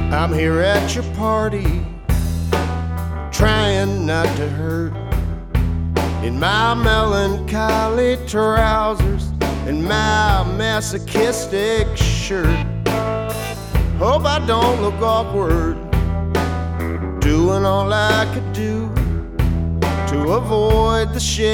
I'm here at your party, trying not to hurt, in my melancholy trousers and my masochistic shirt. Hope I don't look awkward, doing all I could do to avoid the shade.